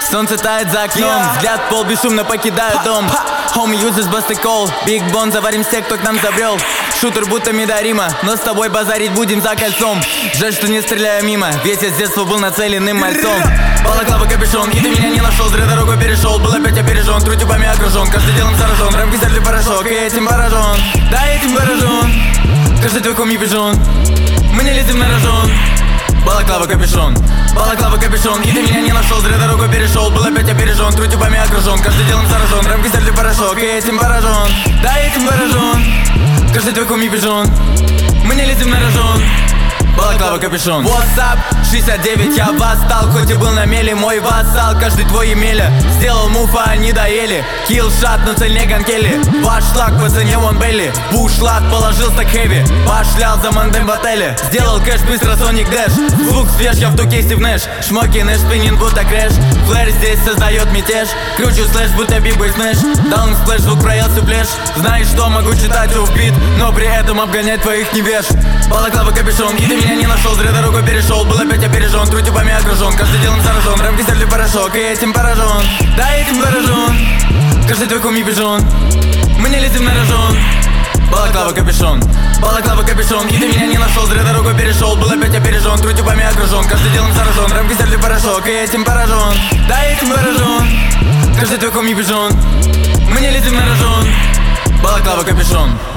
Солнце тает за окном, взгляд в пол бесшумно покидает дом. Homie uses бастыкол, Big Bon, заварим всех, кто к нам забрел. Шутер будто Мидарима, но с тобой базарить будем за кольцом. Жаль, что не стреляю мимо, ведь я с детства был нацеленным мальцом. Балаклава, капюшон, и ты меня не нашел, зря дорогу перешел. Был опять опережен, трутюбами окружен, каждый делом заражен. Рамки стали порошок, и этим поражен. Да, этим поражен. Каждый твой хоми пижон, мы не летим на рожон. Балаклава, капюшон, и ты меня не нашел, зря дорогу перешел. Был опять опережен, трутюбами окружен, каждый делом заражен. Рамки стали порошок, и этим поражен. Да, этим поражен. Каждый твой хоми пижон, мы не летим на рожон. Балаклава, капюшон. What's up? 69, я восстал, хоть и был на мели мой вассал. Каждый твой Емеля сделал муфа, они доели. Киллшат, но цель не Ганкели. Ваш шлаг по цене Вон Белли. Бушлаг положил стак хэви, пошлял за мандем в отеле. Сделал кэш быстро, Соник Дэш. Звук свеж, я в туке Стив Нэш. Шмоки, Нэш, спиннинг, будто крэш. Флэр здесь создает мятеж. Кручу слэш, будто биг-бой смэш. Даун сплэш, звук проел всю плешь. Знаешь, что могу читать офбит, но при этом обгонять твоих невеж. Балаклава, капюшон, и ты меня не нашел, зря дорогу перешел. Был опять опережен, трутюбами окружен, каждый делом заражен. Рамки стали порошок, и этим поражен. Да, этим поражен. Каждый твой хоми пижон, мы не летим на рожон. Балаклава, капюшон, и ты меня не нашел, зря дорогу перешел. Был опять опережен, трутюбами окружен, каждый делом заражен. Рамки стали порошок, и этим поражен. Да, этим поражен. Каждый твой хоми пижон, мы не летим на рожон. Балаклава, капюшон.